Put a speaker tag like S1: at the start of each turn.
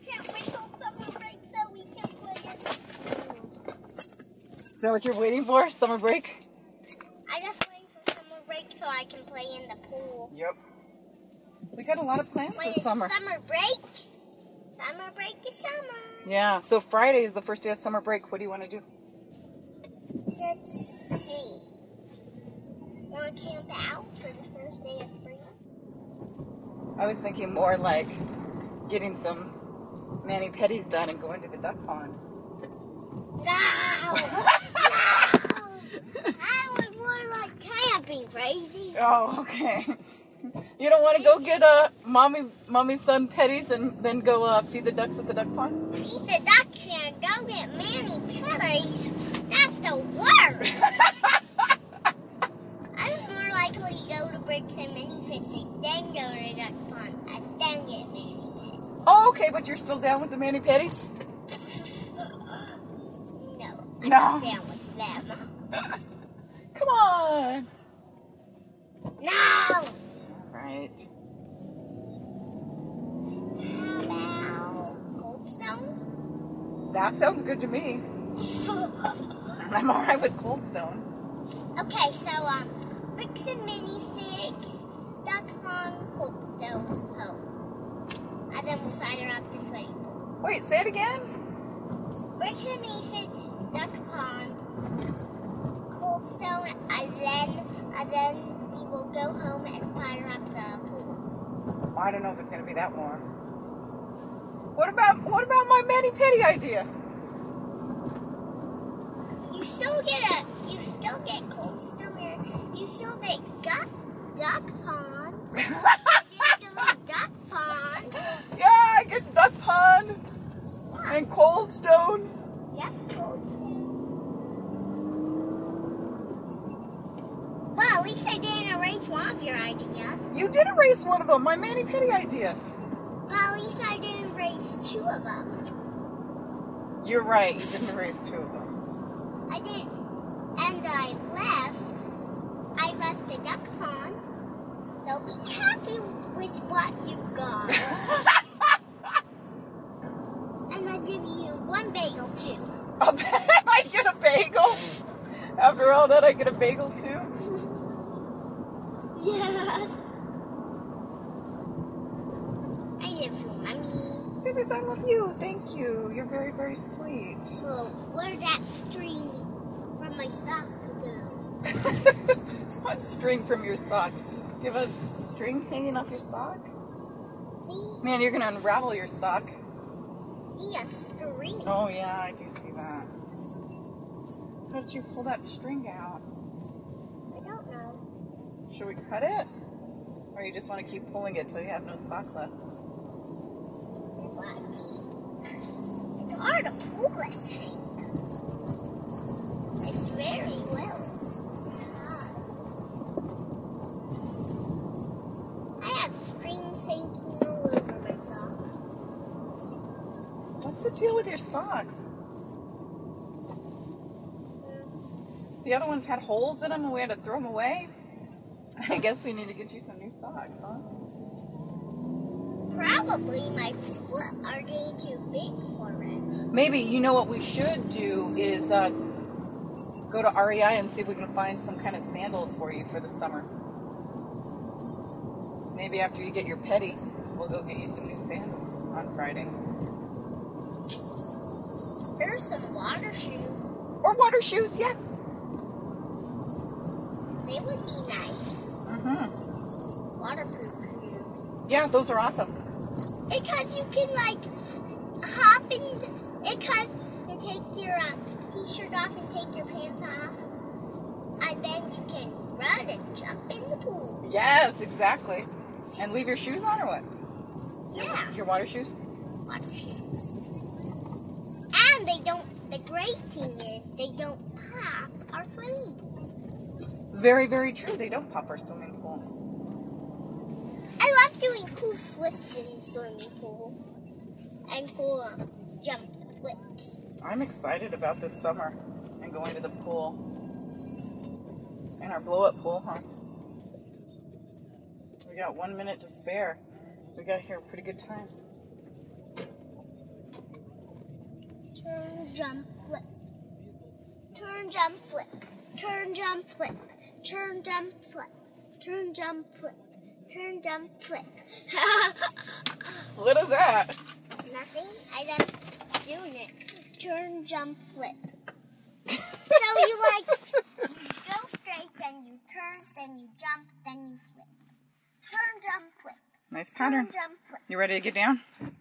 S1: can't wait till summer break so we can play in the pool.
S2: Is that what you're waiting for? Summer break?
S1: I just waiting for summer break so I can play in the pool.
S2: Yep. We got a lot of plans
S1: When
S2: this
S1: it's
S2: summer.
S1: summer break is summer.
S2: Yeah, so Friday is the first day of summer break. What do you want to do?
S1: Let's see. Want to camp out for the first day of spring?
S2: I was thinking more like getting some mani-pedis done and going to the duck pond.
S1: No! No! I was more like camping, crazy.
S2: Oh, okay. You don't want to go get mommy son petties and then go feed the ducks at the duck pond?
S1: Feed the ducks and go get mani-pedis. That's the worst. I'm more likely to go to Bricks and Mini-Fits and then go to the duck pond and then get mani-pedis.
S2: Oh, okay, but you're still down with the mani-pedis?
S1: No. I'm
S2: No.
S1: not down with them.
S2: Come on.
S1: No!
S2: Right.
S1: How about Coldstone?
S2: That sounds good to me. I'm all right with Coldstone.
S1: Okay, so Bricks and Mini-Figs, Duck Pond, Coldstone, home. And then we'll sign her up this way.
S2: Wait, say it again?
S1: Bricks and Mini-Figs, Duck Pond, Coldstone, and then we will go home and fire up the pool.
S2: I don't know if it's gonna be that warm. What about my mani-pedi idea?
S1: You still get Coldstone, you still get Duck Pond. You get the little Duck Pond.
S2: Yeah, I get duck pond and Coldstone.
S1: Yep, Coldstone. Well, at least I didn't erase one of your ideas.
S2: You did erase one of them, my mani-pedi idea.
S1: Well, at least I didn't erase two of them.
S2: You're right, you didn't erase two of them.
S1: I did. And I left the duck pond. They'll be happy with what you got. And I'll give you one bagel too.
S2: I get a bagel? After all that, I get a bagel too?
S1: Yes. I love you, Mommy.
S2: Babies, I love you. Thank you. You're very, very sweet.
S1: Well, where that string from my sock go?
S2: What string from your sock? Do you have a string hanging off your sock?
S1: See?
S2: Man, you're going to unravel your sock.
S1: See a string.
S2: Oh, yeah, I do see that. How did you pull that string out?
S1: I don't know.
S2: Should we cut it? Or you just want to keep pulling it till you have no sock left?
S1: Watch. It's hard to pull this thing. It's very well tied. I have strings hanging all over my sock.
S2: What's the deal with your socks? The other ones had holes in them and we had to throw them away? I guess we need to get you some new socks, huh?
S1: Probably my foot are getting too big for it.
S2: Maybe, you know what we should do is go to REI and see if we can find some kind of sandals for you for the summer. Maybe after you get your petty, we'll go get you some new sandals on Friday.
S1: There's some water shoes.
S2: Or water shoes, yeah.
S1: They would be nice.
S2: Mm-hmm.
S1: Waterproof shoes.
S2: Yeah, those are awesome.
S1: Because you can like hop in, because you take your t-shirt off and take your pants off, and then you can run and jump in the pool.
S2: Yes, exactly. And leave your shoes on or what?
S1: Yeah,
S2: Your water shoes?
S1: water shoes. And they don't, the great thing is they don't pop our swimming pool.
S2: Very, very true. They don't pop our swimming pool.
S1: I love doing cool flips in the swimming pool. And cool jumps and flips.
S2: I'm excited about this summer and going to the pool. And our blow-up pool, huh? We got 1 minute to spare. We got here a pretty good time.
S1: Turn, jump, flip. Turn, jump, flip. Turn, jump, flip. Turn, jump, flip. Turn, jump, flip. Turn, jump, flip.
S2: What is that?
S1: Nothing. I just doing it. Turn, jump, flip. So you like go straight, then you turn, then you jump, then you flip. Turn, jump, flip.
S2: Nice pattern.
S1: Turn, jump, flip.
S2: You ready to get down?